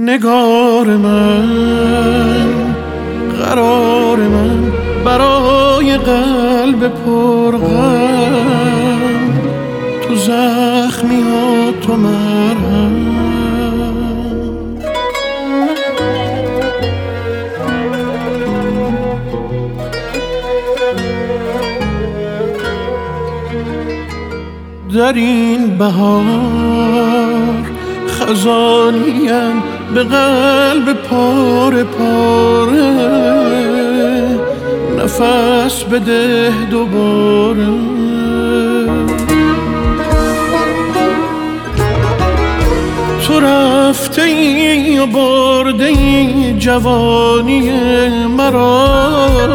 نگار من، قرار من، برای قلب پرغم، تو زخمی ها تو مرهم. در این بهار خزانیم به قلب پاره پاره، نفس بده دوباره. تو رفته ای و برده ای جوانی مرا،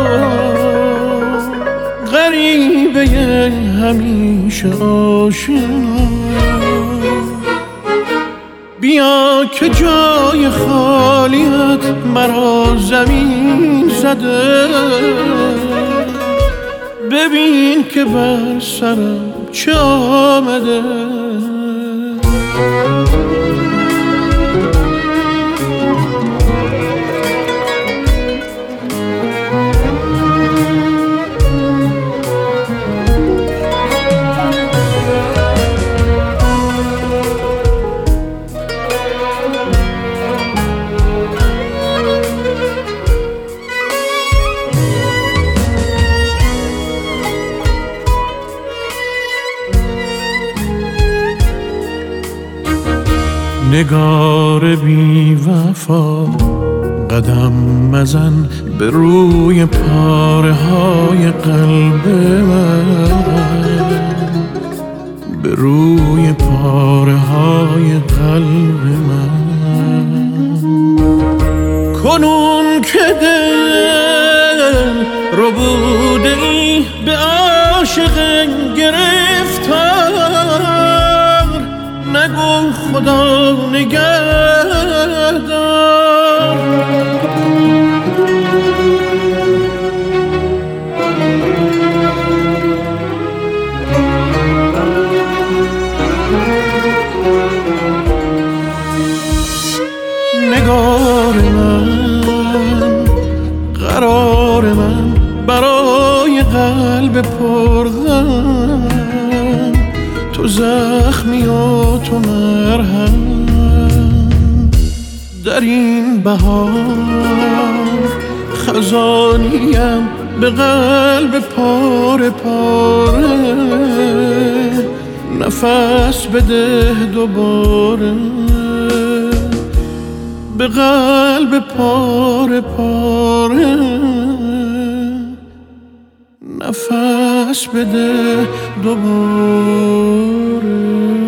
غریبه همیشه آشنا. بیا که جای خالیت مرا زمین زده، ببین که بر سرم چه آمده. نگار بی وفا، قدم مزن به روی پاره های قلب من، به روی پاره های قلب من. کنون که دل رو بوده ای به عاشق گرفتار، نگو خدا نگهدار. نگار من، قرار من، برای قلب پرغم، تو زخمی و تو مرهم. در این بهار خزانیم به قلب پاره پاره، نفس بده دوباره. به قلب پاره پاره، نفس بده دوباره.